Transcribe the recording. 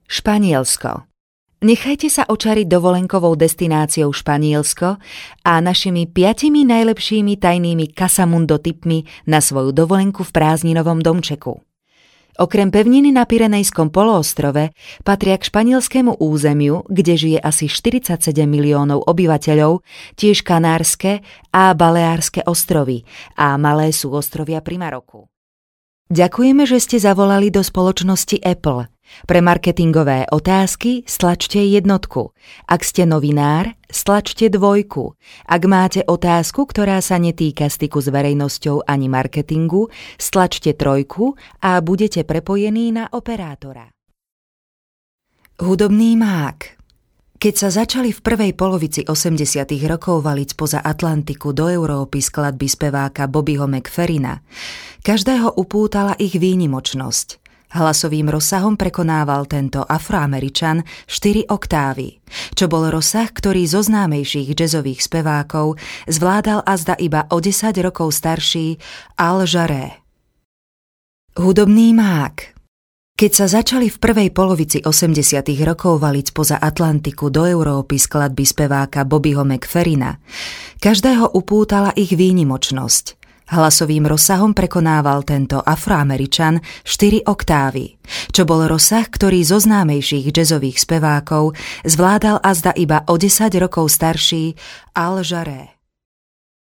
Španielsko. Nechajte sa očariť dovolenkovou destináciou Španielsko a našimi 5 najlepšími tajnými Casamundo tipmi na svoju dovolenku v prázdninovom domčeku. Okrem pevniny na Pyrenejskom poloostrove patria k španielskému územiu, kde žije asi 47 miliónov obyvateľov, tiež Kanárske a Baleárske ostrovy a malé súostrovia pri Maroku. Ďakujeme, že ste zavolali do spoločnosti Apple. Pre marketingové otázky stlačte 1. Ak ste novinár, stlačte 2. Ak máte otázku, ktorá sa netýka styku s verejnosťou ani marketingu, stlačte 3 a budete prepojení na operátora. Hudobný mák. Keď sa začali v prvej polovici 80. rokov valiť spoza Atlantiku do Európy skladby speváka Bobbyho McFerrina, každého upútala ich výnimočnosť. Hlasovým rozsahom prekonával tento Afroameričan 4 oktávy, čo bol rozsah, ktorý zo známejších jazzových spevákov zvládal azda iba o 10 rokov starší Al Jarreau. Hudobný mák. Keď sa začali v prvej polovici 80. rokov valiť spoza Atlantiku do Európy skladby speváka Bobbyho McFerrina, každého upútala ich výnimočnosť. Hlasovým rozsahom prekonával tento Afroameričan 4 oktávy, čo bol rozsah, ktorý zo známejších jazzových spevákov zvládal azda iba o 10 rokov starší Al Jarreau.